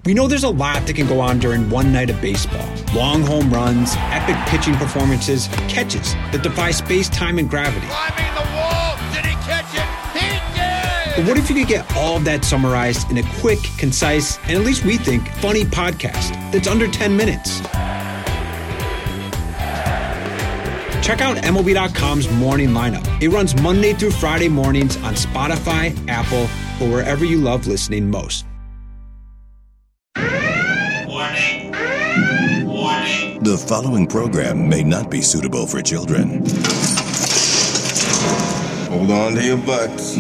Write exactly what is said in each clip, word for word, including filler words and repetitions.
We know there's a lot that can go on during one night of baseball. Long home runs, epic pitching performances, catches that defy space, time, and gravity. Climbing the wall! Did he catch it? He did! But what if you could get all of that summarized in a quick, concise, and at least we think, funny podcast that's under ten minutes? Check out M L B dot com's Morning Lineup. It runs Monday through Friday mornings on Spotify, Apple, or wherever you love listening most. Warning. Warning. The following program may not be suitable for children. Hold on to your butts.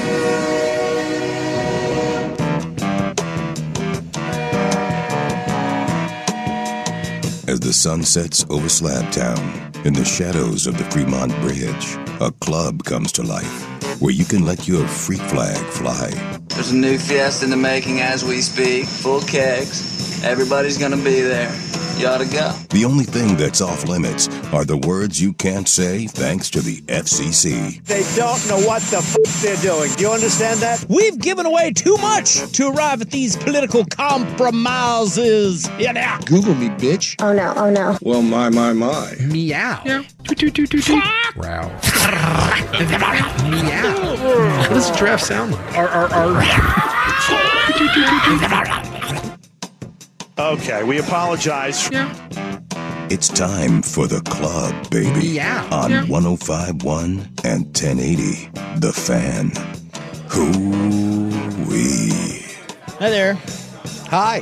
As the sun sets over Slab Town, in the shadows of the Fremont Bridge, a club comes to life where you can let your freak flag fly. There's a new fiesta in the making as we speak. Full kegs. Everybody's gonna be there. You ought to go. The only thing that's off limits are the words you can't say thanks to the F C C. They don't know what the f*** they're doing. Do you understand that? We've given away too much to arrive at these political compromises. Yeah, now. Google me, bitch. Oh, no. Oh, no. Well, my, my, my. Meow. Yeah. Wow. Meow. What does a giraffe sound like? Ar, ar, ar. Okay, we apologize. Yeah. It's time for the club, baby. Yeah. On Yeah. one oh five point one and ten eighty, The Fan. Hoo-wee. Hi there. Hi.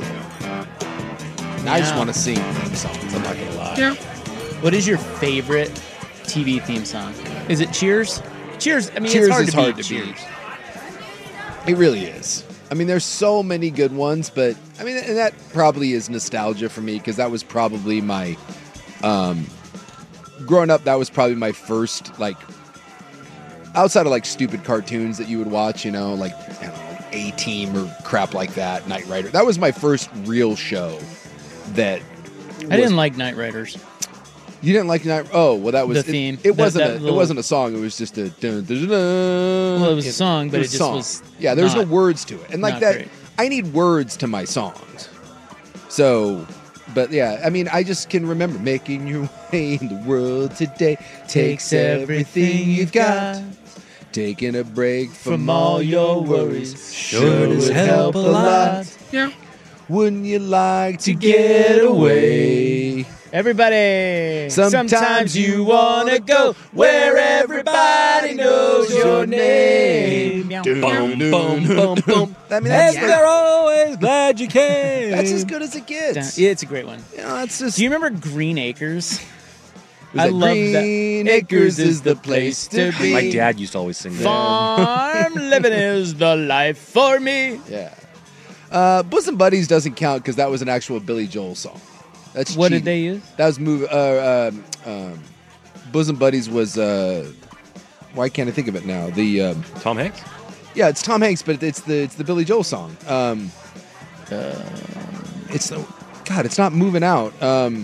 I just Yeah. want to sing theme songs. I'm not gonna lie. Yeah. What is your favorite T V theme song? Is it Cheers? Cheers. I mean, Cheers it's hard is to hard beat to Cheers. beat. It really is. I mean, there's so many good ones, but I mean, and that probably is nostalgia for me because that was probably my, um, growing up, that was probably my first, like, outside of like stupid cartoons that you would watch, you know, like, I don't know, A-Team or crap like that, Knight Rider. That was my first real show that I didn't like Knight Riders. You didn't like Night? Oh, well, that was The it- theme. It, That- wasn't. that a, little- It wasn't a song. It was just a. Dun, dun, dun, dun. Well, it was a song, but it a just song. was Yeah, there's no not- words to it, and like not that. great. I need words to my songs. So, but yeah, I mean, I just can remember making your way in the world today takes everything you've got. Taking a break from, From all all your your worries worries sure does help a lot. Yeah. Wouldn't you like to get away? Everybody. Sometimes you wanna go where everybody knows your name. Boom, Boom, boom, boom, boom. I mean, that's, And they're always glad you came. that's as good as it gets. Yeah, it's a great one. You know, that's just. Do you remember Green Acres? was I that love that. Green Acres is the place to be. My dad used to always sing that. Farm living is the life for me. Yeah. Uh, Bosom Buddies doesn't count because that was an actual Billy Joel song. That's What cheating. did they use? That was move. Uh, um, um, Bosom Buddies was. Uh, why can't I think of it now? The um, Tom Hanks? yeah, it's Tom Hanks, but it's the it's the Billy Joel song. Um, uh, it's the God. It's not moving out. Um,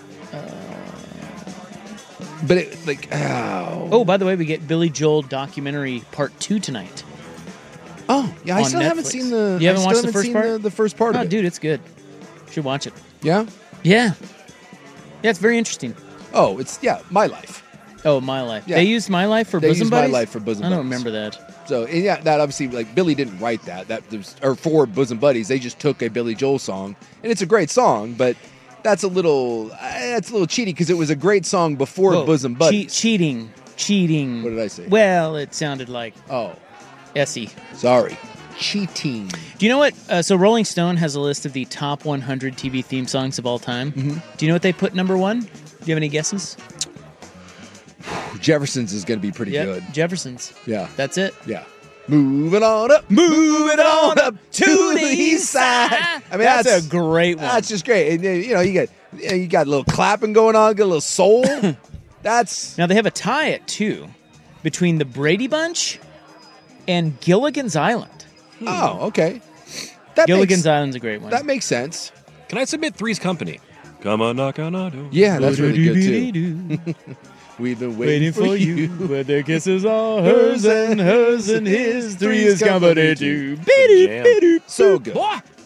but it like ow. Oh, by the way, we get Billy Joel documentary part two tonight. Oh, yeah. I on still haven't Netflix. seen the. You haven't I watched still the first seen part? The, the first part Oh, of it. dude, it's good. You should watch it. Yeah. Yeah. Yeah, it's very interesting. Oh, it's yeah. My life. Oh, My Life. Yeah. They used My Life for They Bosom used My Buddies? Life for Bosom I don't Buddies. remember that. So and yeah, that obviously like Billy didn't write that. That was, or for Bosom Buddies, they just took a Billy Joel song, and it's a great song, but that's a little uh, that's a little cheaty because it was a great song before Whoa, Bosom che- Buddies. cheating. Cheating. What did I say? Well, it sounded like Oh, Essie. sorry, cheating. Do you know what? Uh, so Rolling Stone has a list of the top one hundred T V theme songs of all time. Mm-hmm. Do you know what they put number one? Do you have any guesses? Jefferson's is going to be pretty Yep, good. Jefferson's. Yeah, That's it. yeah. Moving on up, moving on up to the east side. I mean, that's, that's, a great one. That's just great. And, uh, you know, you got you got a little clapping going on, got a little soul. That's Now they have a tie at two between the Brady Bunch and Gilligan's Island. oh okay. That Gilligan's makes, Island's a great one. that makes sense. Can I submit Three's Company? Come on, knock on our door. Yeah, that's really good too. We've been waiting, Waiting for you, where their kisses are hers and hers and his. Three is company too. Jam. So good.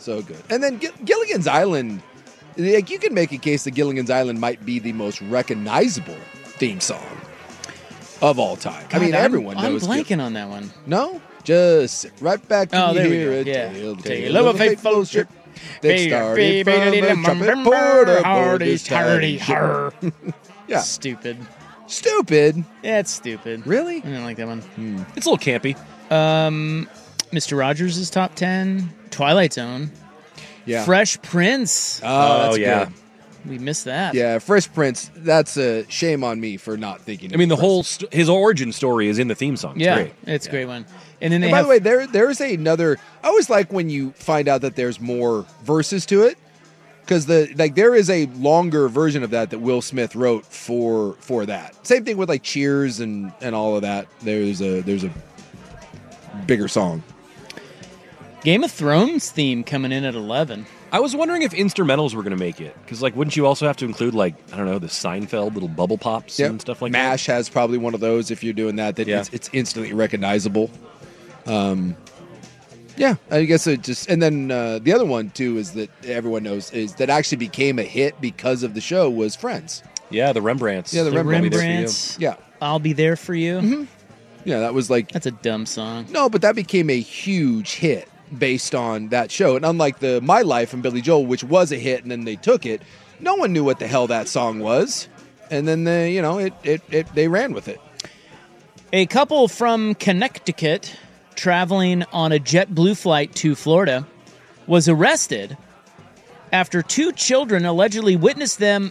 so good. And then Gill- Gilligan's Island, like you can make a case that Gilligan's Island might be the most recognizable theme song of all time. God, I mean, I'm- everyone I'm knows. blanking Gil- on that one. No, just sit right back to Oh, there we hear go. a Yeah. tale, Tale of a faithful ship. that started from a trumpet port aboard this tardy ship. Yeah, Stupid. stupid. Yeah, it's stupid. Really? I didn't like that one. It's a little campy. Um, Mister Rogers is top ten. Twilight Zone. Yeah. Fresh Prince. Oh, that's yeah. good. We missed that. Yeah, Fresh Prince. That's a shame on me for not thinking. I mean, the of whole Fresh. st- his origin story is in the theme song. It's Yeah, great. it's a great one. And then they And by have the way, there there's another. I always like when you find out that there's more verses to it, because the like there is a longer version of that that Will Smith wrote for for that. Same thing with like Cheers and and all of that. There's a there's a bigger song. Game of Thrones theme coming in at eleven. I was wondering if instrumentals were going to make it, because like, wouldn't you also have to include like I don't know the Seinfeld little bubble pops Yep. and stuff like MASH has probably one of those if you're doing that. That Yeah. it's, it's instantly recognizable. Um, yeah, I guess it just and then uh, the other one too is that everyone knows is that actually became a hit because of the show was Friends. that? Yeah, the Rembrandts. Yeah, the The Rembrandt. Rembrandts. Yeah, I'll be there for you. Mm-hmm. yeah, that was like That's a dumb song. no, but that became a huge hit based on that show. And unlike the My Life and Billy Joel, which was a hit and then they took it, no one knew what the hell that song was. And then they, you know, it it, it they ran with it. A couple from Connecticut traveling on a JetBlue flight to Florida was arrested after two children allegedly witnessed them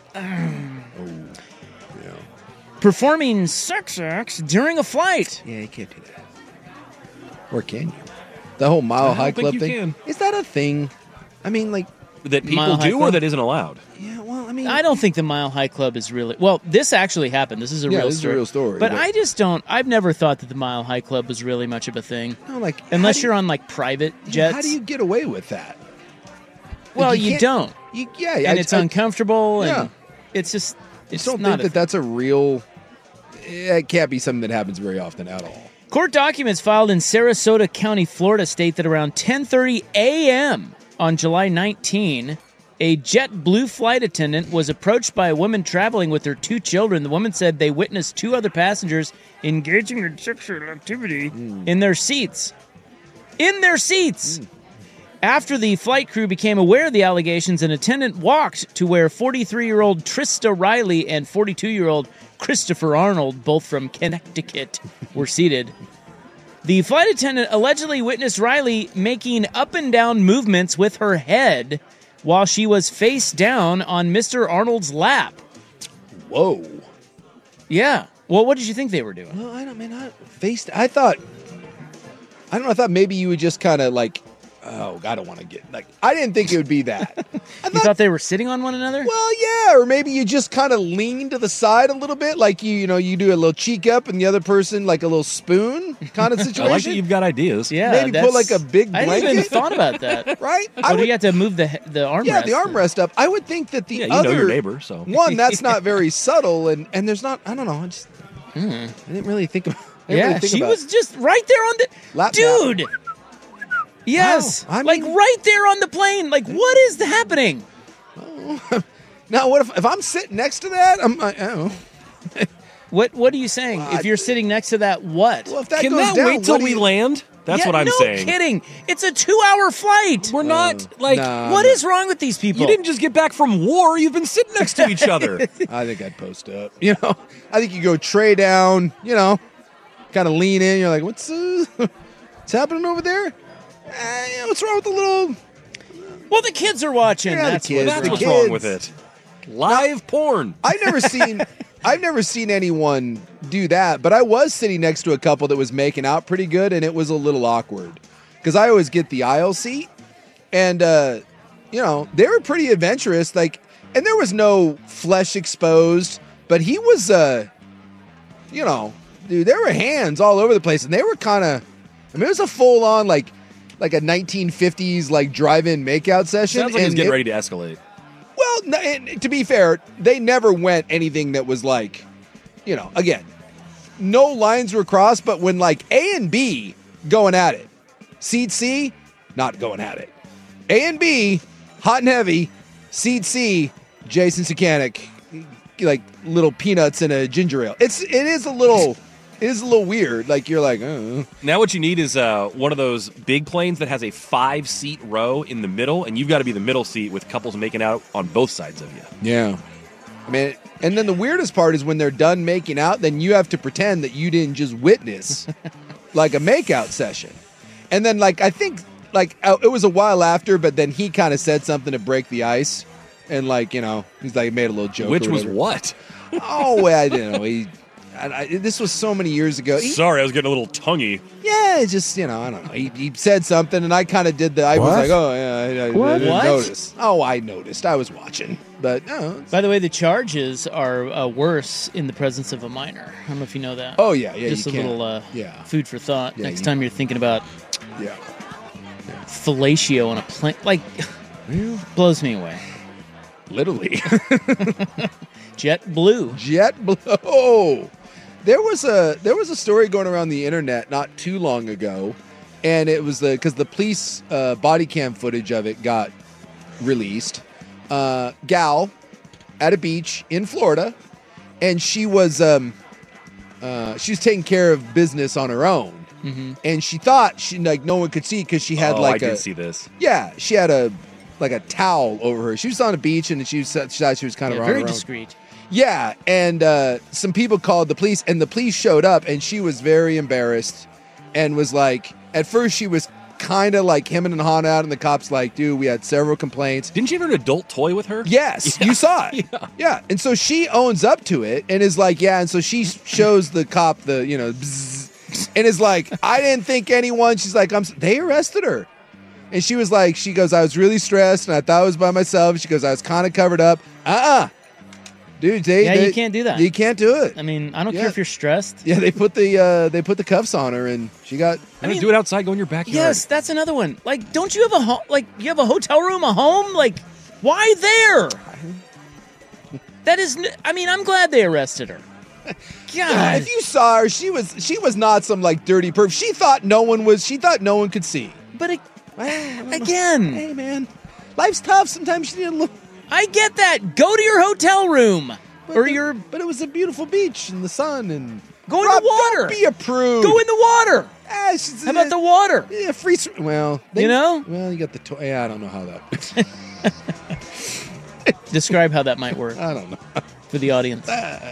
performing sex acts during a flight. Yeah, you can't do that. Or can you? The whole Mile don't High think Club you thing. can. Is that a thing? I mean, like, That people Mile High do, or Club? that isn't allowed. yeah, well, I mean, I don't think the Mile High Club is really well. This actually happened. This is a Yeah, real this is a story. real story, But, but- I just don't. I've never thought that the Mile High Club was really much of a thing, no, like, unless how do you're you- on like private jets. How do you get away with that? Like, well, you, can't- don't, You, yeah, and I, it's I, uncomfortable, and Yeah. it's just I it's just don't not think a that that's a real. It can't be something that happens very often at all. Court documents filed in Sarasota County, Florida, state that around ten thirty a.m. on July nineteenth, a JetBlue flight attendant was approached by a woman traveling with her two children. The woman said they witnessed two other passengers engaging in sexual activity in their seats. In their seats! After the flight crew became aware of the allegations, an attendant walked to where forty-three-year-old Trista Riley and forty-two-year-old Christopher Arnold, both from Connecticut, were seated. The flight attendant allegedly witnessed Riley making up and down movements with her head while she was face down on Mister Arnold's lap. Whoa. Yeah. Well, what did you think they were doing? Well, I don't mean I faced. I thought. I don't know. I thought maybe you would just kind of like. Oh, I don't want to get like. I didn't think it would be that. I You thought they were sitting on one another? Well, yeah, or maybe you just kind of lean to the side a little bit, like you, you know, you do a little cheek up, and the other person like a little spoon kind of situation. I like that you've got ideas. Yeah. maybe put that's- like a big I blanket. didn't even thought about that. Right? I But would, we had to move the the armrest. yeah, the armrest up. I would think that the Yeah, you other know your neighbor, so one that's not very subtle, and and there's not. I don't know. I just I didn't really think about. I didn't Yeah, really think she about was just right there on the Lap dude. Yes, Wow, I like mean- right there on the plane. Like, what is happening? Now, what if if I'm sitting next to that? I'm. I, I don't know. What What are you saying? Well, I- if you're sitting next to that, what? Well, if that can goes that down, wait till what do we you- land? That's Yeah, what I'm no saying. kidding. It's a two-hour flight. We're not like. nah. What is wrong with these people? You didn't just get back from war. You've been sitting next to each other. I think I'd post up. You know, I think you go tray down. You know, kind of lean in. You're like, what's uh, what's happening over there? Eh, you know, what's wrong with the little? Well, the kids are watching. Yeah, the That's kids. what. That's The what's kids. wrong with it. Live porn. I've never seen. I've never seen anyone do that, but I was sitting next to a couple that was making out pretty good, and it was a little awkward because I always get the aisle seat, and uh, you know they were pretty adventurous. Like, and there was no flesh exposed, but he was, uh, you know, dude, there were hands all over the place, and they were kind of. I mean, it was a full on like, like a nineteen fifties like drive-in makeout session. Sounds like he's and getting it- ready to escalate. Well, no, and to be fair, they never went anything that was like, you know, again, no lines were crossed, but when like A and B going at it, seat C, not going at it. A and B, hot and heavy. Seat C, Jason Sakanik, like little peanuts in a ginger ale. It's it is a little it is a little weird. Like you're like, oh. Now what you need is uh, one of those big planes that has a five seat row in the middle, and you've got to be the middle seat with couples making out on both sides of you. Yeah, I mean, and then the weirdest part is when they're done making out, then you have to pretend that you didn't just witness like a makeout session, and then like I think. Like, it was a while after, but then he kind of said something to break the ice. And, like, you know, he's like, made a little joke. Which was what? Oh, I didn't know. He, I, I, this was so many years ago. He, Sorry, I was getting a little tonguey. Yeah, it's just, you know, I don't know. He, he said something, and I kind of did the, I What? was like, oh, yeah, I, I, What? I didn't What? notice. Oh, I noticed. I was watching. But, no. By the way, the charges are uh, worse in the presence of a minor. I don't know if you know that. Oh, yeah, yeah, Just you a can't. little uh, Yeah. food for thought. Yeah, Next you- time you're thinking about Yeah. fellatio on a plane. Like, blows me away. Literally. Jet Blue. Jet Blue. Oh, there was a there was a story going around the internet not too long ago, and it was the because the police uh, body cam footage of it got released. Uh, gal at a beach in Florida, and she was um, uh, she was taking care of business on her own, Mm-hmm. and she thought she like no one could see because she had oh, like I a did see this. yeah she had a like a towel over her. She was on a beach and she was she thought she was kind Yeah, of on very her own. discreet. Yeah, and uh, some people called the police, and the police showed up, and she was very embarrassed, and was like, at first she was kind of like hemming and hawing out, and the cops like, dude, we had several complaints. Didn't you have an adult toy with her? Yes, Yeah. you saw it. Yeah. Yeah, and so she owns up to it, and is like, yeah, and so she shows the cop the, you know, bzzz, and is like, I didn't think anyone. She's like, I'm. They arrested her. And she was like, she goes, I was really stressed, and I thought I was by myself. She goes, I was kind of covered up. Uh-uh. Dude, they, Yeah, they- you can't do that. You can't do it. I mean, I don't Yeah. care if you're stressed. Yeah, they put the uh, they put the cuffs on her, and she got. I mean, do it outside. Go in your backyard. Yes, that's another one. Like, don't you have a ho- like you have a hotel room, a home? Like, why there? That is, n- I mean, I'm glad they arrested her. God, Yeah, if you saw her, she was she was not some like dirty perv. She thought no one was. She thought no one could see. but it, again, Hey man, life's tough. Sometimes you need a little. I get that. Go to your hotel room But or the- your But it was a beautiful beach in the sun and. Go in Rob, the water. Don't be a prude. go in the water. Ah, she's- How about the water? Yeah, free. sw- Well, they- You know? Well, you got the toy. Yeah, I don't know how that. Describe how that might work I don't know. for the audience.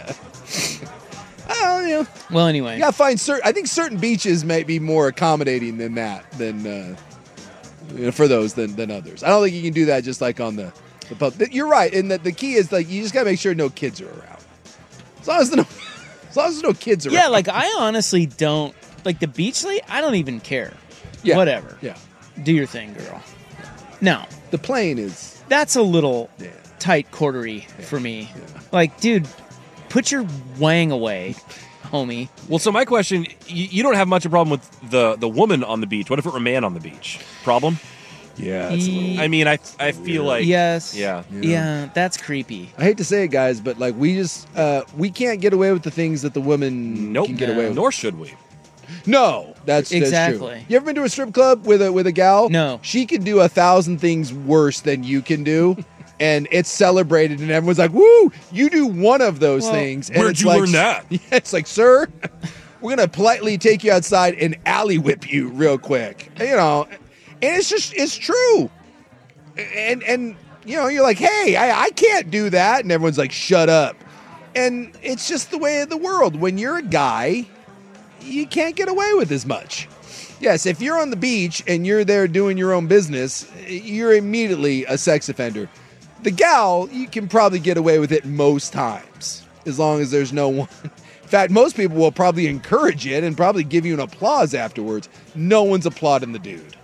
Oh, you know. Well, anyway, You gotta find certain. I think certain beaches might be more accommodating than that than uh, you know, for those than than others. I don't think you can do that just like on the the pub. You're right, and the, the key is like you just gotta make sure no kids are around. As long as no, as long as there's no kids around. yeah, like I honestly don't like the beach late. I don't even care. Yeah. Whatever. Yeah, Do your thing, girl. No, the plane is. that's a little Yeah. tight quartery for me. Like, dude, put your wang away, homie. Well, so my question: you, you don't have much of a problem with the the woman on the beach. What if it were a man on the beach? Problem? Yeah, Ye- I mean, I I feel like yes. yeah. Yeah, that's creepy. I hate to say it, guys, but like we just uh, we can't get away with the things that the women Nope. can get No. away with. Nor should we. No, that's Exactly. That's true. You ever been to a strip club with a with a gal? No. She can do a thousand things worse than you can do, and it's celebrated, and everyone's like, "Woo! You do one of those Well, things." And where'd it's you like, learn that? Yeah, it's like, sir, we're gonna politely take you outside and alley whip you real quick. You know, and it's just it's true, and and you know, you're like, "Hey, I I can't do that," and everyone's like, "Shut up." And it's just the way of the world. When you're a guy, you can't get away with as much. Yes, if you're on the beach and you're there doing your own business, you're immediately a sex offender. The gal, you can probably get away with it most times, as long as there's no one. In fact, most people will probably encourage it and probably give you an applause afterwards. No one's applauding the dude.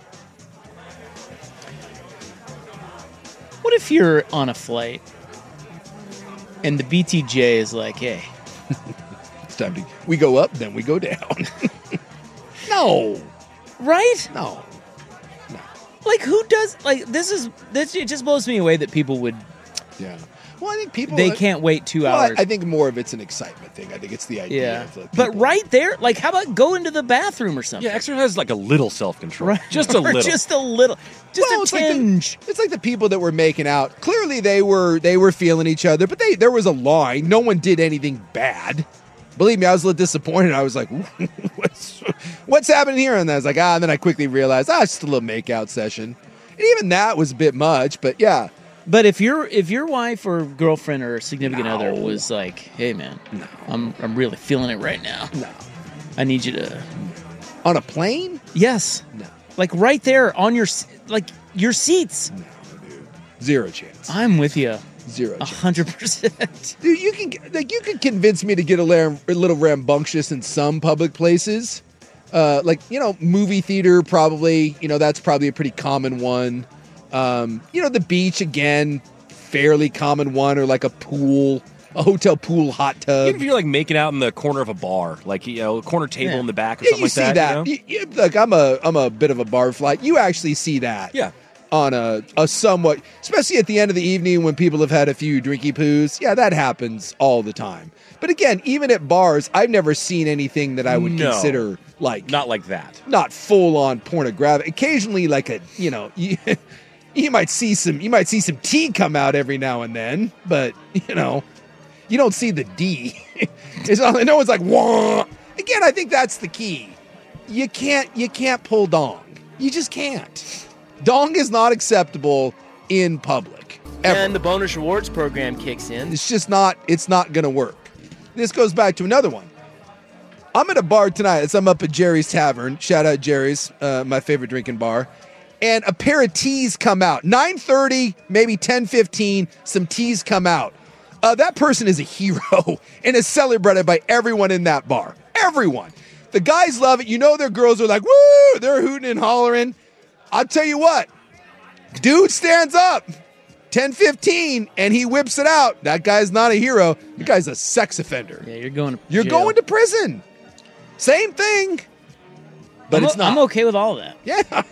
What if you're on a flight and the B T J is like, hey, It's time to, we go up, then we go down. No, right? no. Like, who does, like, this is, this, it just blows me away that people would Yeah. Well, I think people they can't wait two well, hours. I, I think more of it's an excitement thing. I think it's the idea. yeah, of like but people- right there, like, how about go into the bathroom or something? Yeah, exercise like a little self-control. Right. Just a Or little. just a little, just Well, a it's like the- tinge. It's like the people that were making out. Clearly, they were they were feeling each other, but they there was a line. No one did anything bad. Believe me, I was a little disappointed. I was like, what's, what's happening here? And I was like, ah, and then I quickly realized, ah, it's just a little makeout session. And even that was a bit much, but yeah. But if your if your wife or girlfriend or significant No. other was like, "Hey, man, No. I'm I'm really feeling it right now. No. I need you to," On a plane? yes, No. like right there on your s- like your seats. No, dude. Zero chance. I'm with you, Zero a chance. hundred percent. Dude, you can like you can convince me to get a, lam- a little rambunctious in some public places, uh, like you know, movie theater probably. You know, that's probably a pretty common one. Um, you know, the beach again, fairly common one, or like a pool, a hotel pool hot tub. Even if you're like making out in the corner of a bar, like you know, a corner table Yeah. in the back or Yeah, something you like see that. that. You know? You- you- look, I'm a I'm a bit of a bar fly. You actually see that. Yeah. On a, a somewhat, especially at the end of the evening when people have had a few drinky poos. Yeah, that happens all the time. But again, even at bars, I've never seen anything that I would No. consider like Not like that. not full on pornographic. Occasionally, like a you know, you, you might see some you might see some tea come out every now and then, but you know, you don't see the D. It's not, no one's like wah. Again, I think that's the key. You can't you can't pull dong. You just can't. Dong is not acceptable in public. Ever. And the bonus rewards program kicks in. It's just not, it's not going to work. This goes back to another one. I'm at a bar tonight. It's, I'm up at Jerry's Tavern. Shout out Jerry's, uh, my favorite drinking bar. And a pair of teas come out. nine thirty, maybe ten fifteen, some teas come out. Uh, that person is a hero and is celebrated by everyone in that bar. Everyone. The guys love it. You know their girls are like, woo, they're hooting and hollering. I'll tell you what, dude stands up, ten fifteen, and he whips it out. That guy's not a hero. The guy's a sex offender. Yeah, you're going. To You're jail. going to prison. Same thing, but I'm, it's o- not. I'm okay with all of that.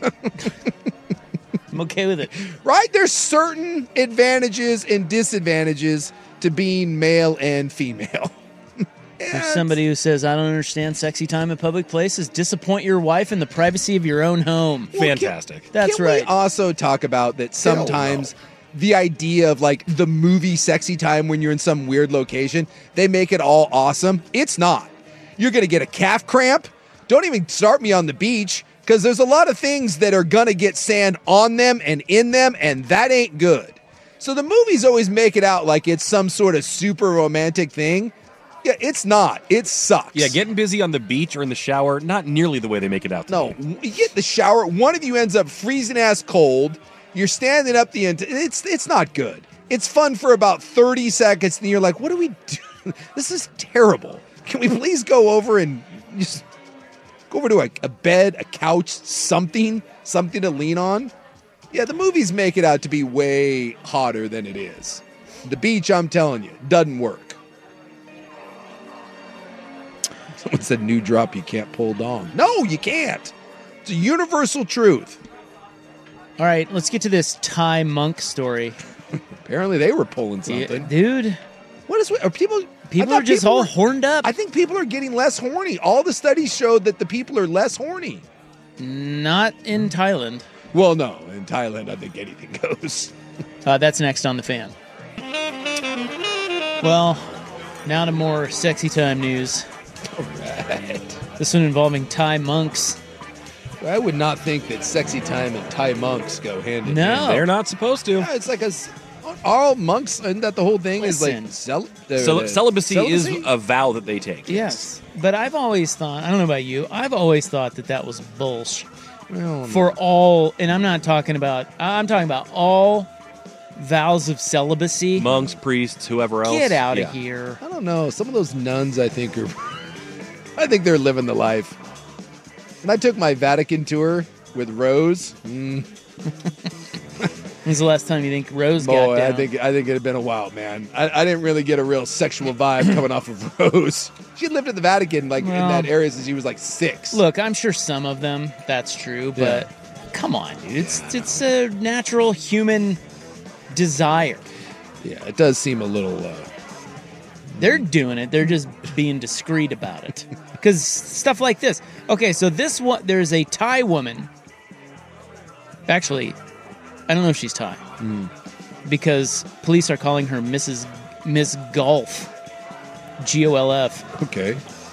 Yeah, I'm okay with it. right? There's certain advantages and disadvantages to being male and female. There's somebody who says, "I don't understand sexy time in public places. Disappoint your wife in the privacy of your own home." Fantastic. That's Can right. we also talk about that sometimes the idea of like the movie sexy time when you're in some weird location, they make it all awesome. It's not. You're going to get a calf cramp. Don't even start me on the beach because there's a lot of things that are going to get sand on them and in them, and that ain't good. So the movies always make it out like it's some sort of super romantic thing. Yeah, it's not. It sucks. Yeah, getting busy on the beach or in the shower, not nearly the way they make it out to No, be. you get in the shower. One of you ends up freezing ass cold. You're standing up the end. It's it's not good. It's fun for about thirty seconds, and you're like, "What do we do? This is terrible. Can we please go over and just go over to a, a bed, a couch, something, something to lean on?" Yeah, the movies make it out to be way hotter than it is. The beach, I'm telling you, doesn't work. Someone said, "New drop, you can't pull dong." No, you can't. It's a universal truth. All right, let's get to this Thai monk story. Apparently, they were pulling Yeah, something. dude, What is? Are people? people I thought are just people all were- horned up. I think people are getting less horny. All the studies showed that the people are less horny. Not in Thailand. Well, no, in Thailand, I think anything goes. Uh, that's next on The Fan. Well, now to more sexy time news. All right. This one involving Thai monks. I would not think that sexy time and Thai monks go hand in No. hand. They're not supposed to. Yeah, it's like a. s- All monks, isn't that the whole thing? Listen. Is like cel- uh, Cel- celibacy, celibacy? is a vow that they take. Yes, but I've always thought, I don't know about you, I've always thought that that was bullshit. Well, For all, and I'm not talking about, I'm talking about all vows of celibacy. Monks, priests, whoever else. Get out Yeah. of here. I don't know. Some of those nuns, I think, are. I think they're living the life. When I took my Vatican tour with Rose, mm, When's the last time you think Rose got boy, down? I think I think it had been a while, man. I, I didn't really get a real sexual vibe coming off of Rose. She had lived in the Vatican, like in Well, that area, since she was like six. Look, I'm sure some of them, that's true, but come on, dude. It's, it's a natural human desire. Yeah, it does seem a little. Uh, They're doing it. They're just being discreet about it. Because stuff like this. Okay, so this one, there's a Thai woman. Actually, I don't know if she's Thai. Mm. Because police are calling her Missus Miss Golf. G O L F. Okay.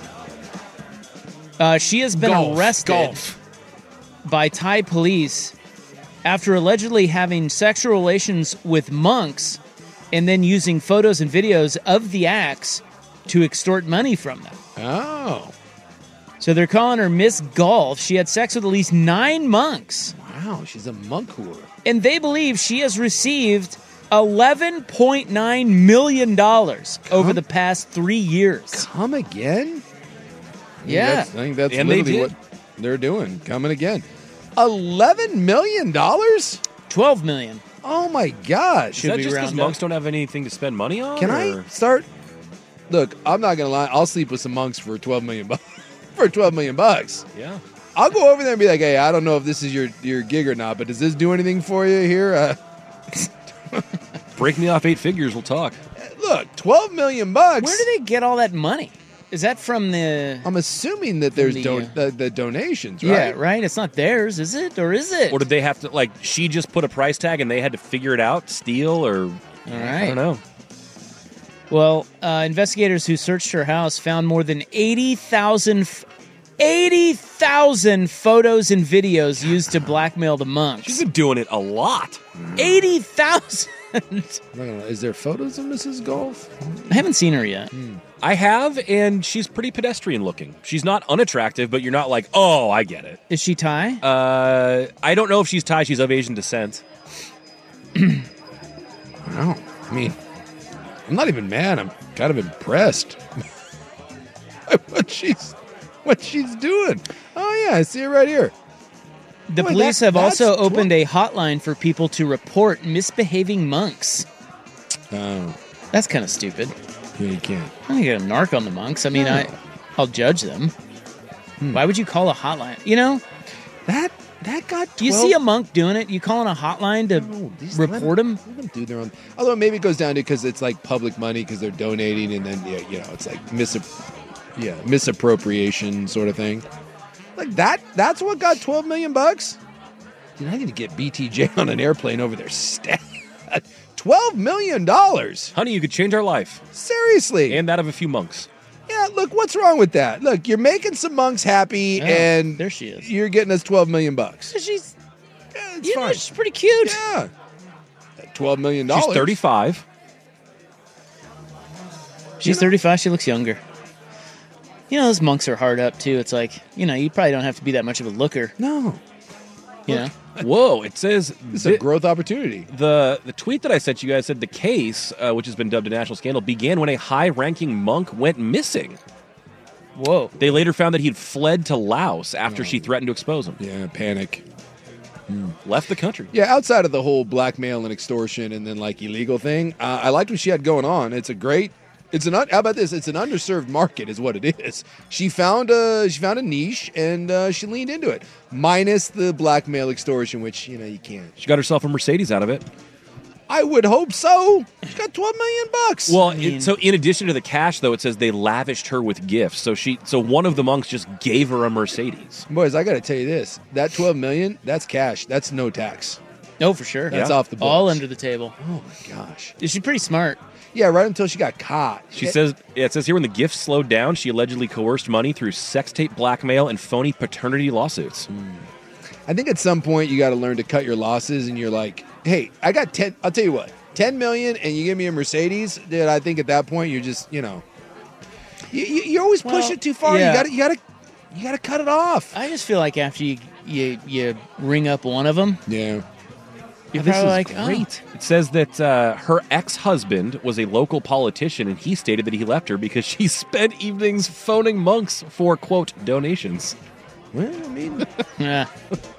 Uh, she has been Golf, arrested golf. by Thai police after allegedly having sexual relations with monks and then using photos and videos of the acts to extort money from them. Oh. So they're calling her Miss Golf. She had sex with at least nine monks. Wow, she's a monk whore. And they believe she has received eleven point nine million dollars over the past three years. Come again? I Yeah. That's, I think that's And they literally did. what they're doing. Coming again. eleven million dollars? twelve million dollars. Oh my gosh. Is that be just because round monks up. don't have anything to spend money on? Can or- I start? Look, I'm not gonna lie. I'll sleep with some monks for twelve million bucks. For twelve million bucks, Yeah. I'll go over there and be like, "Hey, I don't know if this is your your gig or not, but does this do anything for you here?" Uh, Break me off eight figures, we'll talk. look, twelve million bucks. Where do they get all that money? Is that from the... I'm assuming that there's the, don- uh, the, the donations, right? Yeah, right? It's not theirs, is it? Or is it? Or did they have to, like, she just put a price tag and they had to figure it out, steal, or. All I right. don't know. Well, uh, investigators who searched her house found more than eighty thousand f- eighty thousand photos and videos used to blackmail the She's monks. been doing it a lot. eighty thousand! I'm not gonna lie. Is there photos of Missus Golf? I haven't seen her yet. I have, and she's pretty pedestrian looking. She's not unattractive, but you're not like, oh, I get it. Is she Thai? Uh, I don't know if she's Thai. She's of Asian descent. Wow. I mean, I'm not even mad. I'm kind of impressed. what she's what she's doing. Oh yeah, I see it right here. The Boy, police that- have also that's tw- opened a hotline for people to report misbehaving monks. Oh, That's kind of stupid. yeah, you can't. I don't get a narc on the monks. I mean, I, I'll judge them. Why would you call a hotline? You know, That that got. do you see a monk doing it? You calling a hotline to No, these- report let them? Let them do their own. Although maybe it goes down to because it's like public money because they're donating, and then yeah, you know, it's like mis, yeah, misappropriation sort of thing. Like that. That's what got twelve million bucks. Dude, I need to get B T J on an airplane over there. Stat. Twelve million dollars. Honey, you could change our life. Seriously. And that of a few monks. Yeah, look, what's wrong with that? Look, you're making some monks happy, Yeah, and there she is. You're getting us twelve million bucks. She's, Yeah, it's you know, fine. she's pretty cute. Yeah, twelve million dollars. She's thirty-five. She's thirty-five. She looks younger. You know, those monks are hard up, too. It's like, you know, you probably don't have to be that much of a looker. No, You know? Whoa, it says it's thi- a growth opportunity. the the tweet that I sent you guys said the case, uh, which has been dubbed a national scandal, began when a high-ranking monk went missing. Whoa. They later found that he'd fled to Laos after she threatened to expose him. Yeah, panic. Left the country. Yeah, outside of the whole blackmail and extortion and then like illegal thing, uh, I liked what she had going on. It's a great. It's an un- how about this? It's an underserved market, is what it is. She found a she found a niche and uh, she leaned into it, minus the blackmail extortion, which you know you can't. She got herself a Mercedes out of it. I would hope so. She got twelve million bucks. Well, mean- it, so in addition to the cash, though, it says they lavished her with gifts. So she, so one of the monks just gave her a Mercedes. boys, I got to tell you this: that twelve million, that's cash. That's no tax. No, for sure. That's Yeah. off the books. All under the table. Oh my gosh. She's pretty smart. Yeah, right until she got caught. She It- says, yeah, it says here when the gifts slowed down, she allegedly coerced money through sex tape blackmail and phony paternity lawsuits. I think at some point you got to learn to cut your losses, and you're like, hey, I got ten. I'll tell you what, ten million, and you give me a Mercedes. Dude, I think at that point you're just, you know, you, you, you always push Well, it too far. yeah. You got to, you got to, you got to cut it off. I just feel like after you you, you ring up one of them, Yeah. you're This probably is like, oh. great. It says that uh, her ex-husband was a local politician, and he stated that he left her because she spent evenings phoning monks for, quote, donations. Well, I mean, Yeah.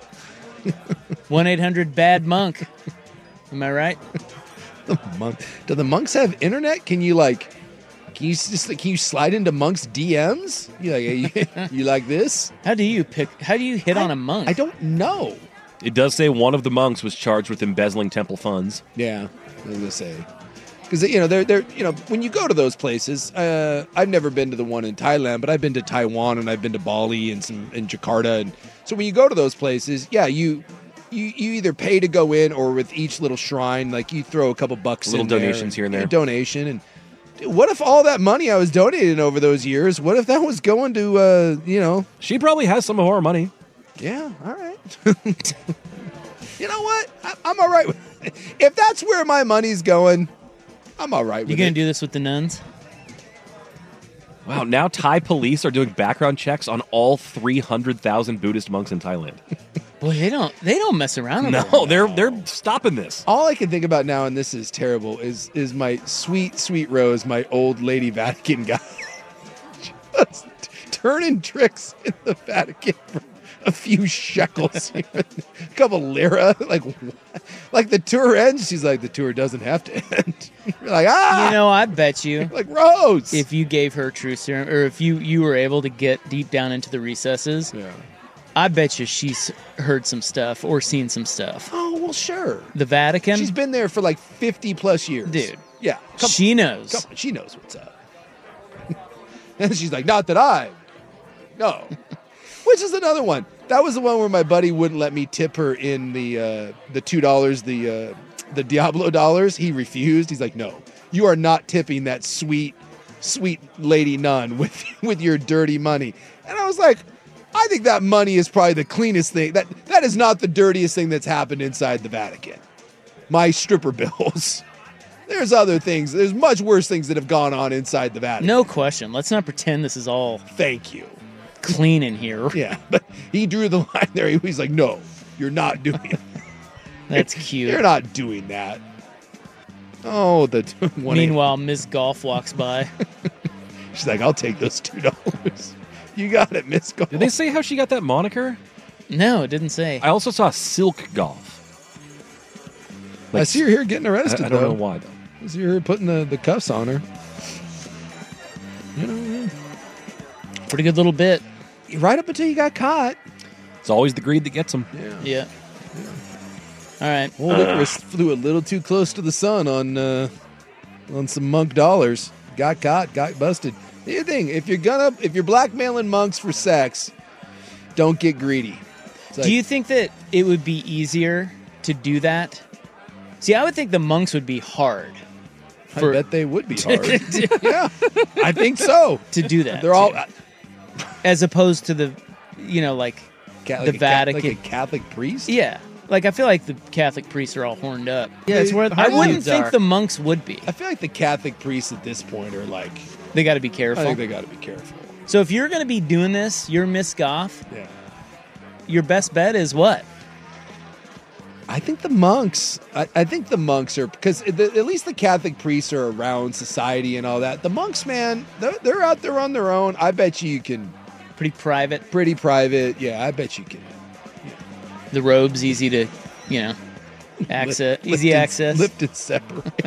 one eight hundred bad monk. Am I right? the monk. Do the monks have internet? Can you like? Can you just can you slide into monks' D Ms? You like you, you like this? How do you pick? How do you hit I- on a monk? I don't know. It does say one of the monks was charged with embezzling temple funds. Yeah, I was gonna say. Because, you know, they're, they're, you know, when you go to those places, uh, I've never been to the one in Thailand, but I've been to Taiwan and I've been to Bali and some in Jakarta. And so when you go to those places, yeah, you you, you either pay to go in or with each little shrine, like you throw a couple bucks Little in there donations here and there. a donation. And dude, what if all that money I was donating over those years, what if that was going to, uh, you know. She probably has some of our money. Yeah, all right. You know what? I, I'm all right with it. If that's where my money's going, I'm all right with You it. gonna do this with the nuns? Wow, now Thai police are doing background checks on all three hundred thousand Buddhist monks in Thailand. Boy, they don't they don't mess around. No, over they're they're stopping this. All I can think about now, and this is terrible, is is my sweet, sweet Rose, my old lady Vatican guy, just turning tricks in the Vatican for a few shekels, here, a couple lira. Like, like the tour ends, she's like, the tour doesn't have to end. You're like, ah! You know, I bet you, like, Rose! if you gave her true serum, or if you, you were able to get deep down into the recesses, Yeah. I bet you she's heard some stuff or seen some stuff. Oh, well, sure. The Vatican, She's been there for like fifty plus years. Dude. Yeah. Come she knows. Come on, she knows what's up. And she's like, not that I. No. Which is another one. That was the one where my buddy wouldn't let me tip her in the uh, the two dollars, the uh, the Diablo dollars. He refused. He's like, no, you are not tipping that sweet, sweet lady nun with with your dirty money. And I was like, I think that money is probably the cleanest thing. That that is not the dirtiest thing that's happened inside the Vatican. My stripper bills. There's other things. There's much worse things that have gone on inside the Vatican. No question. Let's not pretend this is all Thank you. clean in here. Yeah, but he drew the line there. He's like, no, you're not doing it. That's cute. You're not doing that. Oh, the one. Meanwhile, Miss Golf walks by. She's like, I'll take those two dollars. You got it, Miss Golf. Did they say how she got that moniker? No, it didn't say. I also saw Silk Golf. I see her here getting arrested. I, I don't though. know why though. I see her putting the, the cuffs on her. You know, Pretty good little bit. right up until you got caught. It's always the greed that gets them. Yeah. Yeah. All right. Old Icarus flew a little too close to the sun on uh, on some monk dollars. Got caught. Got busted. The thing, if you're gonna, if you're blackmailing monks for sex, don't get greedy. It's like, Do you think that it would be easier to do that? See, I would think the monks would be hard I for bet they would be hard. Yeah, I think so. to do that. They're all too. As opposed to the, you know, like Ca- the like a Ca- Vatican. like a Catholic priest. Yeah. Like, I feel like the Catholic priests are all horned up. Yeah, it's where the I hard wouldn't dudes think are. the monks would be. I feel like the Catholic priests at this point are like, They got to be I careful. think they got to be careful. So if you're going to be doing this, you're Miss Goff, Yeah, your best bet is what? I think the monks. I, I think the monks are because at least the Catholic priests are around society and all that. The monks, man, they're, they're out there on their own. I bet you can. Pretty private. Pretty private. Yeah, I bet you can. The robe's easy to, you know, access. Lift- easy lift and- access. Lift and separate.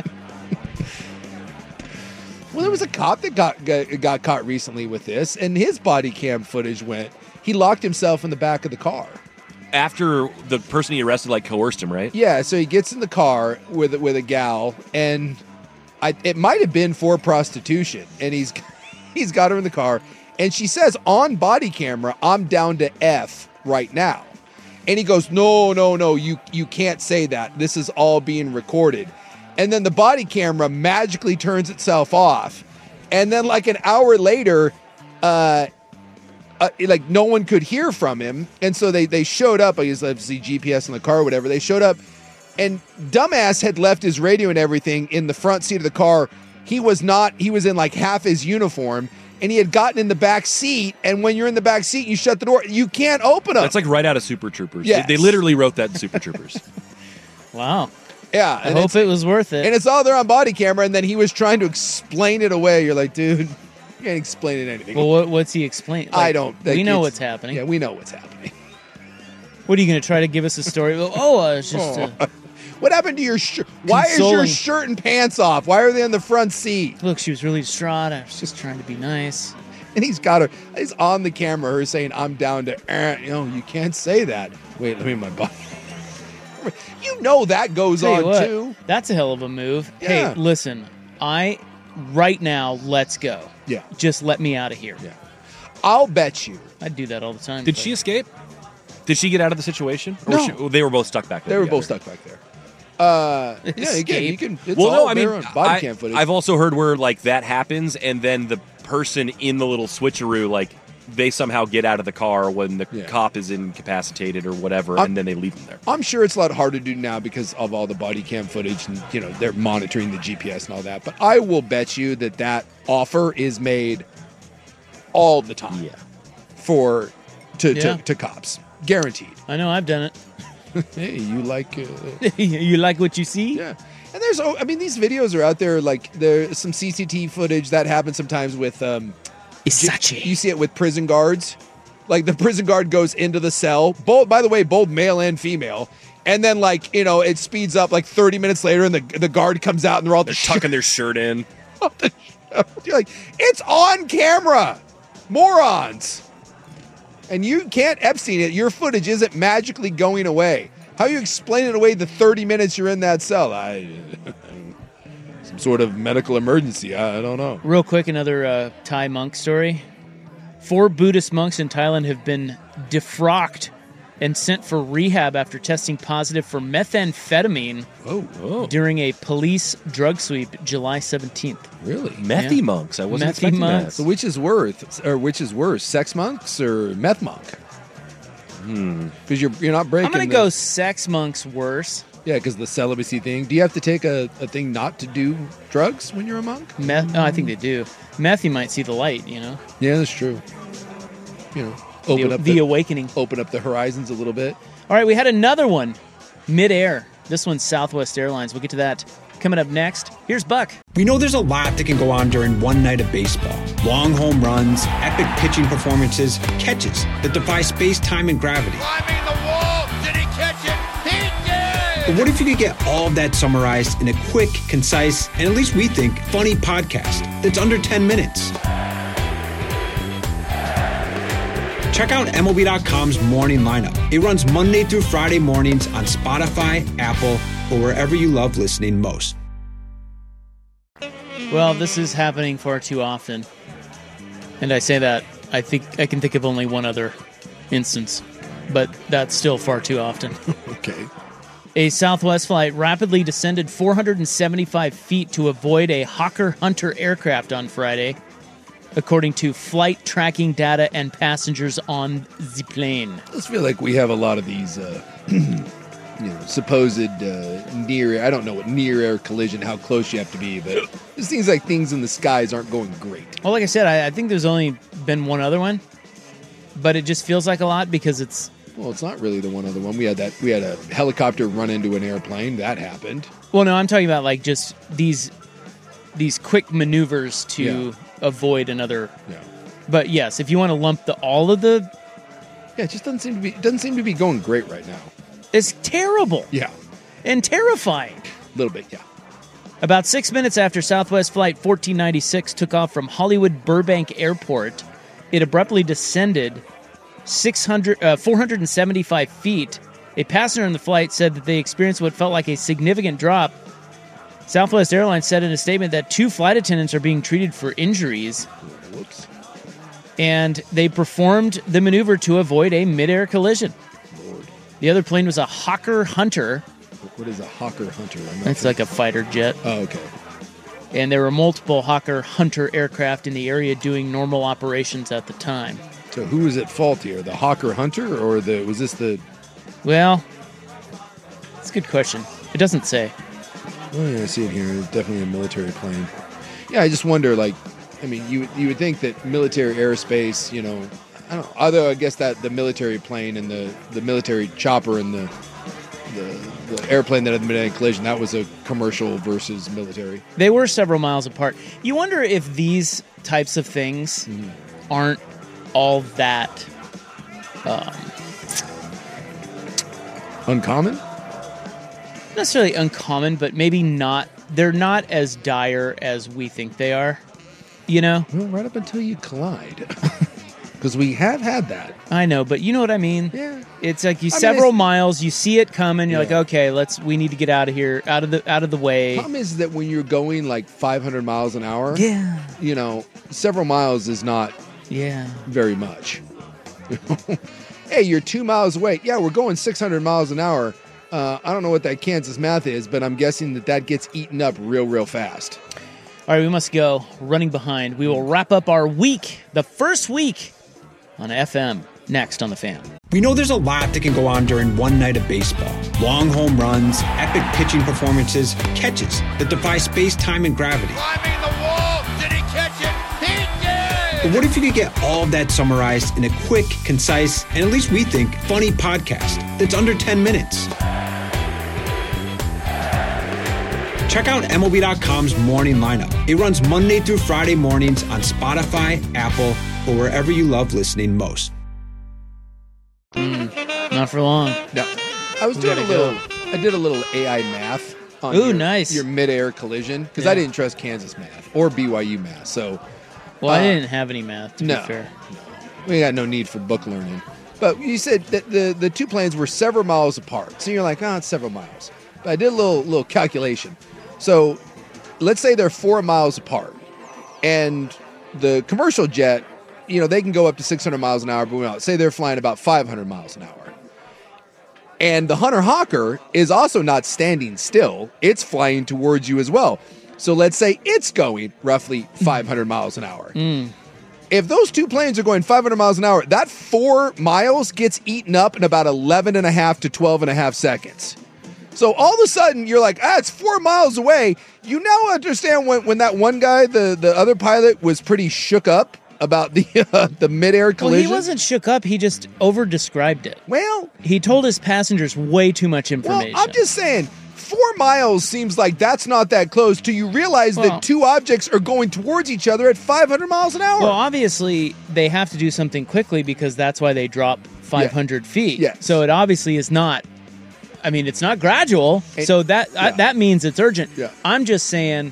Well, there was a cop that got, got got caught recently with this, and his body cam footage went. He locked himself in the back of the car. After the person he arrested like coerced him, right? Yeah, so he gets in the car with with a gal, and I, it might have been for prostitution, and he's he's got her in the car, and she says on body camera, "I'm down to F right now," and he goes, "No, no, no, you you can't say that. This is all being recorded." And then the body camera magically turns itself off, and then like an hour later, uh. Uh, like no one could hear from him, and so they they showed up. I used to see G P S in the car or whatever. They showed up, and dumbass had left his radio and everything in the front seat of the car. He was not. He was in like half his uniform, and he had gotten in the back seat. And when you're in the back seat, you shut the door. You can't open them. That's like right out of Super Troopers. Yes. They, they literally wrote that in Super Troopers. Wow. Yeah, I and hope it's, it was worth it. and it's all there on body camera. And then he was trying to explain it away. You're like, dude, you can't explain it anything. Well, what, what's he explaining? I don't. We like, know it's- what's happening. Yeah, we know what's happening. What are you going to try to give us a story? Well, oh, uh, it's just. Uh, What happened to your shirt? Why is your Consoling. shirt and pants off? Why are they on the front seat? look, she was really distraught. I was just trying to be nice. And he's got her. He's on the camera. Her saying, "I'm down to." Eh, you know, you can't say that. Wait, let me my body. You know that goes Tell you on what, too. That's a hell of a move. Yeah. Hey, listen, I right now, let's go. Yeah. Just let me out of here. Yeah. I'll bet you. I'd do that all the time. Did but- she escape? Did she get out of the situation? Or No. was she- well, they were both stuck back there. They were together. both stuck back there. Uh, yeah, again, Escape. you can. It's Well, all no, I there mean, on body I, cam footage. I've also heard where like that happens, and then the person in the little switcheroo, like they somehow get out of the car when the Yeah. cop is incapacitated or whatever, I'm- and then they leave them there. I'm sure it's a lot harder to do now because of all the body cam footage and, you know, they're monitoring the G P S and all that. But I will bet you that that offer is made all the time Yeah. for to, Yeah. to, to cops. Guaranteed. I know I've done it. Hey, you like... Uh, You like what you see? yeah. And there's, oh, I mean, these videos are out there. Like, there's some C C T V footage that happens sometimes with... Um, Isachi. You see it with prison guards. Like the prison guard goes into the cell. Both, by the way, both male and female. And then, like, you know, it speeds up like thirty minutes later, and the the guard comes out, and they're all They're tucking their shirt in. You're like, it's on camera, morons. And you can't Epstein it. Your footage isn't magically going away. How are you explaining away the thirty minutes you're in that cell? I, some sort of medical emergency. I, I don't know. Real quick, another uh, Thai monk story. Four Buddhist monks in Thailand have been defrocked and sent for rehab after testing positive for methamphetamine Oh, Oh, during a police drug sweep July seventeenth. really? methy Yeah. monks. I wasn't Methy expecting monks. So that. which is worth, or which is worse, sex monks or meth monk? Hmm. Because you're you're not breaking. I'm going to the- go sex monks worse. Yeah, because the celibacy thing. Do you have to take a, a thing not to do drugs when you're a monk? Meth, oh, I think they do. Meth, you might see the light, you know? Yeah, that's true. You know, open the, up the the, awakening. open up the horizons a little bit. All right, we had another one midair. This one's Southwest Airlines. We'll get to that coming up next. Here's Buck. We know there's a lot that can go on during one night of baseball. Long home runs, epic pitching performances, catches that defy space, time, and gravity. Climbing the wall. Did he catch it? He did! But what if you could get all of that summarized in a quick, concise, and at least we think, funny podcast that's under ten minutes? Check out M L B dot com's Morning Lineup. It runs Monday through Friday mornings on Spotify, Apple, or wherever you love listening most. Well, this is happening far too often. And I say that, I think I can think of only one other instance, but that's still far too often. Okay. A Southwest flight rapidly descended four hundred seventy-five feet to avoid a Hawker Hunter aircraft on Friday, according to flight tracking data and passengers on the plane. I just feel like we have a lot of these, uh, you know, supposed uh, near. I don't know what near air collision, how close you have to be, but it seems like things in the skies aren't going great. Well, like I said, I, I think there's only been one other one, but it just feels like a lot because it's. Well, it's not really the one other one. We had that. We had a helicopter run into an airplane. That happened. Well, no, I'm talking about like just these these quick maneuvers to Yeah. avoid another. Yeah. But yes, if you want to lump the all of the, Yeah, it just doesn't seem to be. It doesn't seem to be going great right now. it's terrible Yeah. and terrifying. A little bit. Yeah. About six minutes after Southwest Flight fourteen ninety-six took off from Hollywood Burbank Airport, it abruptly descended six hundred, uh, four hundred seventy-five feet. A passenger on the flight said that they experienced what felt like a significant drop. Southwest Airlines said in a statement that two flight attendants are being treated for injuries, Whoops. and they performed the maneuver to avoid a midair collision. Lord. The other plane was a Hawker Hunter. What is a Hawker Hunter? I'm not It's like a fighter jet. Oh, okay. And there were multiple Hawker Hunter aircraft in the area doing normal operations at the time. So who was at fault here? The Hawker Hunter, or the was this the? Well, it's a good question. It doesn't say. Oh yeah, I see it here. It's definitely a military plane. Yeah, I just wonder. Like, I mean, you you would think that military airspace, you know, I don't know. Although I guess that the military plane and the, the military chopper and the the the airplane that had the midnight collision, that was a commercial versus military. They were several miles apart. You wonder if these types of things aren't all that um, Uncommon? not necessarily uncommon, but maybe not. They're not as dire as we think they are. You know? Well, right up until you collide. Because because we have had that. I know, but you know what I mean? Yeah. It's like you I mean, several it's- miles, you see it coming, you're Yeah. like, okay, let's we need to get out of here, out of the out of the way. Problem is that when you're going like five hundred miles an hour, Yeah. you know, several miles is not Yeah. very much. Hey, you're two miles away. Yeah, we're going six hundred miles an hour. Uh, I don't know what that Kansas math is, but I'm guessing that that gets eaten up real, real fast. All right, we must go. Running behind. We will wrap up our week, the first week on F M, next on The Fan. We know there's a lot that can go on during one night of baseball. Long home runs, epic pitching performances, catches that defy space, time, and gravity. Climbing the wall. Did he catch it? He did! But what if you could get all of that summarized in a quick, concise, and at least we think, funny podcast that's under ten minutes? Check out M L B dot com's Morning Lineup. It runs Monday through Friday mornings on Spotify, Apple, or wherever you love listening most. Not for long. No, I was We doing a gotta little. go. I did a little A I math on Ooh, your, nice. your mid-air collision because Yeah. I didn't trust Kansas math or B Y U math. So Well, I Uh, didn't have any math, to no. be fair. we got no need for book learning. But you said that the, the two planes were several miles apart. So you're like, oh, it's several miles. But I did a little little calculation. So let's say they're four miles apart. And the commercial jet, you know, they can go up to six hundred miles an hour, but we say they're flying about five hundred miles an hour. And the Hunter Hawker is also not standing still. It's flying towards you as well. So let's say it's going roughly five hundred miles an hour. If those two planes are going five hundred miles an hour, that four miles gets eaten up in about eleven and a half to twelve and a half seconds. So all of a sudden, you're like, ah, it's four miles away. You now understand when, when that one guy, the, the other pilot, was pretty shook up about the uh, the mid-air Well, collision. he wasn't shook up. He just over-described it. Well, He told his passengers way too much well, information. I'm just saying, four miles seems like that's not that close till you realize Well- that two objects are going towards each other at five hundred miles an hour. Well, obviously, they have to do something quickly because that's why they drop five hundred feet. Yes. So it obviously is not, I mean, it's not gradual. And- so that I, yeah. that means it's urgent. Yeah. I'm just saying,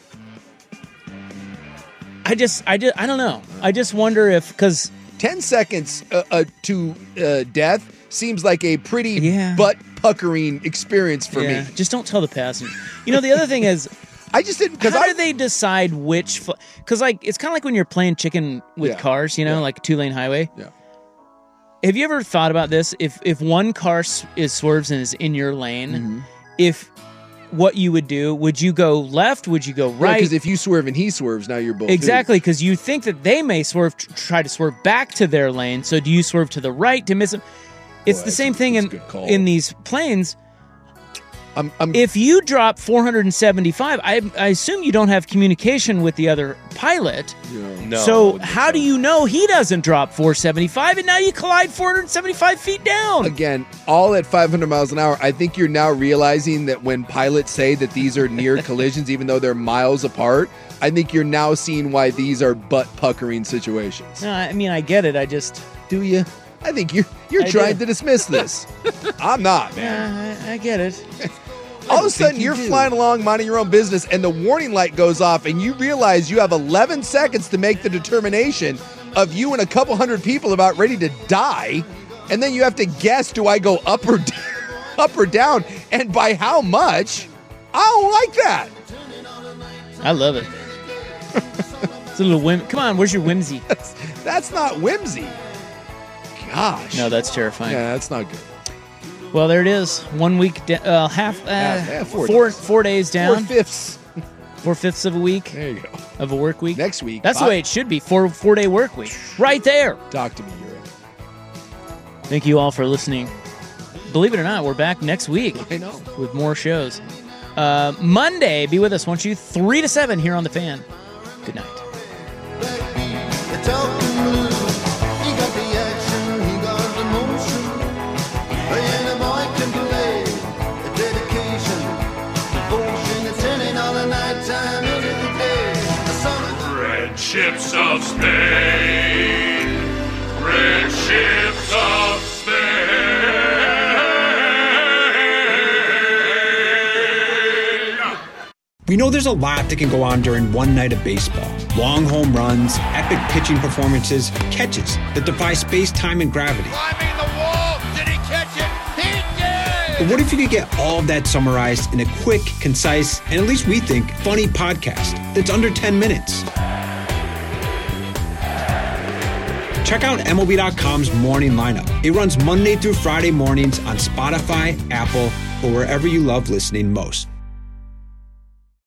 I just, I just, I don't know. I just wonder if, because ten seconds uh, uh, to uh, death seems like a pretty Yeah. butt-puckering experience for yeah, me. just don't tell the passenger. You know, the other thing is, I just didn't because how I do they decide which? Because like it's kind of like when you're playing chicken with Yeah. cars, you know, Yeah. like two lane highway. Yeah. Have you ever thought about this? If if one car s- is swerves and is in your lane, Mm-hmm. if what you would do, would you go left? Would you go right? Because if you swerve and he swerves, now you're both Exactly, because you think that they may swerve, tr- try to swerve back to their lane. So do you swerve to the right to miss them? It's Boy, the that's same a- thing that's a in good call. in these planes. I'm, I'm, If you drop four hundred seventy-five, I, I assume you don't have communication with the other pilot. No. so how do you know he doesn't drop four seventy-five and now you collide four hundred seventy-five feet down? again, all at five hundred miles an hour, I think you're now realizing that when pilots say that these are near collisions, even though they're miles apart, I think you're now seeing why these are butt-puckering situations. No, I mean, I get it. I just, Do you? I think you're you're I trying do. to dismiss this. I'm not, man. yeah, I, I get it. All of a think sudden, you you're do. flying along, minding your own business, and the warning light goes off, and you realize you have eleven seconds to make the determination of you and a couple hundred people about ready to die, and then you have to guess: do I go up or down, up or down, and by how much? I don't like that. I love it. It's a little whim. Come on, where's your whimsy? That's, that's not whimsy. Gosh. No, that's terrifying. yeah, that's not good. Well, there it is. One week, da- uh, half, uh, Half, yeah, four four, days. four days Four down, fifths. four fifths of a week There you go. of a work week. Next week. That's the five- way it should be. Four, four day work week, right there. Talk to me, you're in. Thank you all for listening. Believe it or not, we're back next week I know. with more shows. Uh, Monday, be with us, won't you? Three to seven here on the Fan. Good night. The talking blue, he got the action, he got the motion. Any boy can play, a dedication, devotion, it's turning all the night time into the day. The sun of the Red ships of Spain. Red ships of Spain. We know there's a lot that can go on during one night of baseball. Long home runs, epic pitching performances, catches that defy space, time, and gravity. Climbing the wall. Did he catch it? He did! But what if you could get all of that summarized in a quick, concise, and at least we think, funny podcast that's under ten minutes? Check out M L B dot com's Morning Lineup. It runs Monday through Friday mornings on Spotify, Apple, or wherever you love listening most.